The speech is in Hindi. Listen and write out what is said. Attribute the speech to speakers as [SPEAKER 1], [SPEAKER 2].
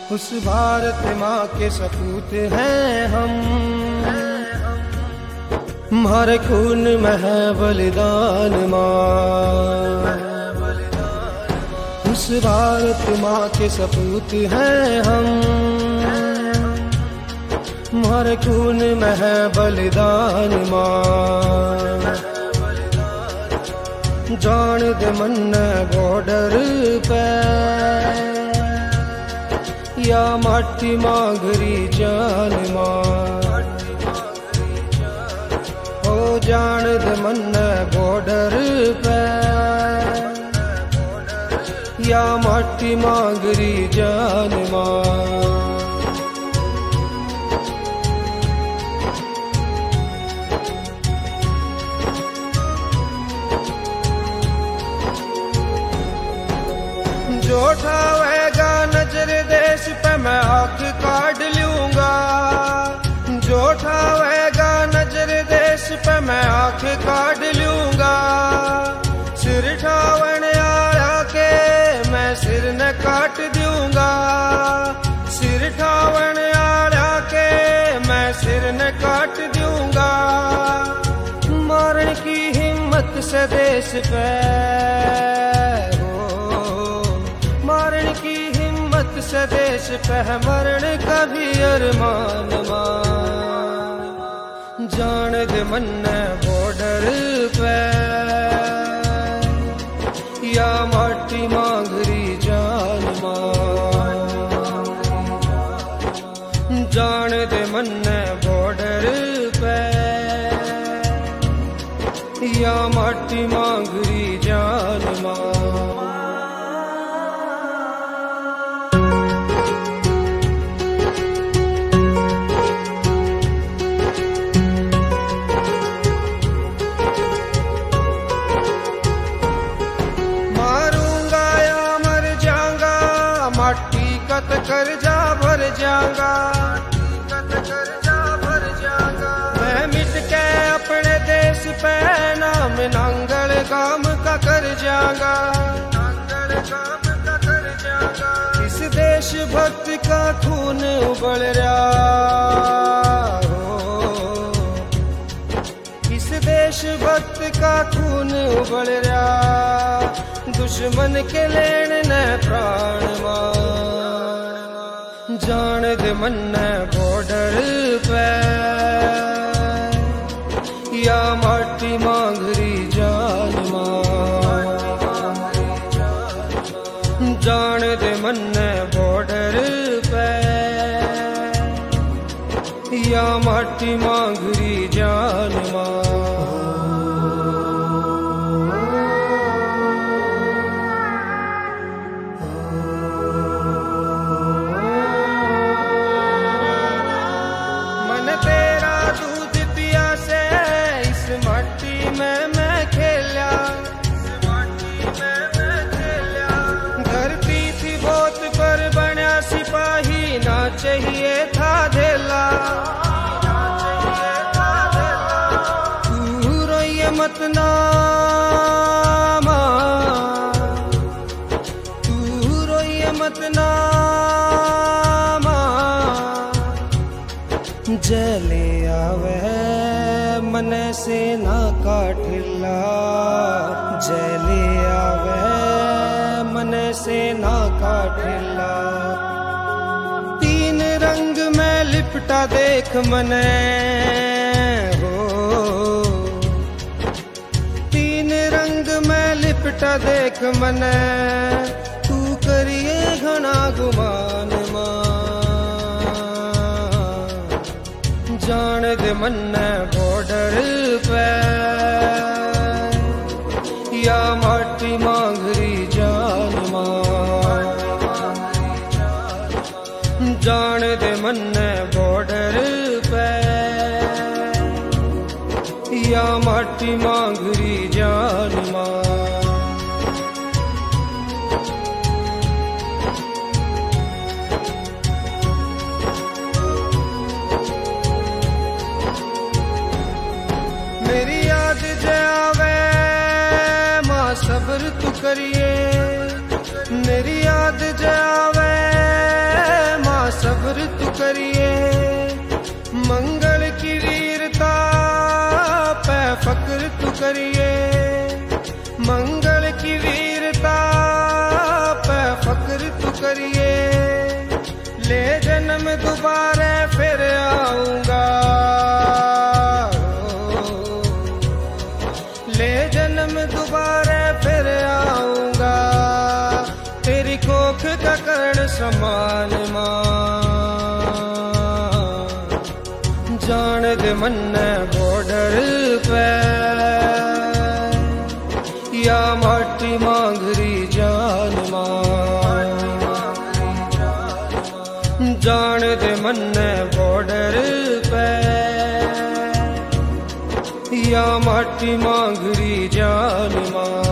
[SPEAKER 1] उस भारत माँ के सपूत हैं हम, हमारे खून में है बलिदान माँ। उस भारत माँ के सपूत हैं हम, हमारे खून में है बलिदान माँ। जान दे मन बॉर्डर पे या माटी मांगरी जान माँ। हो जान दे मन बॉर्डर पे या माटी मांगरी जान माँ। जो उठावेगा नजर देश पे मैं आँख काट लूंगा। जो उठावेगा नजर देश पे मैं आँख काट लूंगा। सिर ठावन आया के मैं सिर न काट दूंगा। सिर ठावन आया के मैं सिर न काट दूंगा। मारने की हिम्मत से देश पे, मारने की हिम्मत से देश पे मरण का भी अरमान माँ। जान दे मन बॉर्डर पे या माटी मांगरी जान माँ। जान दे मन बॉर्डर पे या माटी मांगरी जान माँ। कर्जा भर जाऊंगा, मैं मिट के अपने देश पे नाम नांगल काम का कर जाऊंगा। इस देश भक्त का खून उबल रहा हो, इस देश भक्त का खून उबल रहा। दुश्मन के लेन न प्राण मां। जान दे मन बॉर्डर पे या माटी मांगरी जान माँ। जान दे मन बॉर्डर पे या माटी मांगरी जान माँ। चाहिए था धेला, तू रोइए मत ना माँ, तू रोइए मत ना माँ। जले आवे मन से ना काठिला, जले आवे मन से ना काठिला। रंग में लिपटा देख मने हो, तीन रंग में लिपटा देख मने। तू करिए घना गुमान माँ। जान दे मन बॉर्डर पे या माटी मांगरी जान माँ। जान दे मन बॉर्डर पे या माटी मांगरी जान माँ। मेरी याद जावे माँ सब्र तू करिए, मेरी याद जावे सब्र तू करिए, मंगल की वीरता पे फक्र तू करिए, मंगल की वीरता पे फक्र तू करिए। ले जन्म दोबारा फिर आऊंगा, ले जन्म दोबारा फिर आऊंगा, तेरी कोख का कर्ण समान मां। जान दे मन्ने बॉर्डर पे या माटी मांगरी जान मां, जान दे मन्ने बॉर्डर पे या माटी मांगरी जान मां।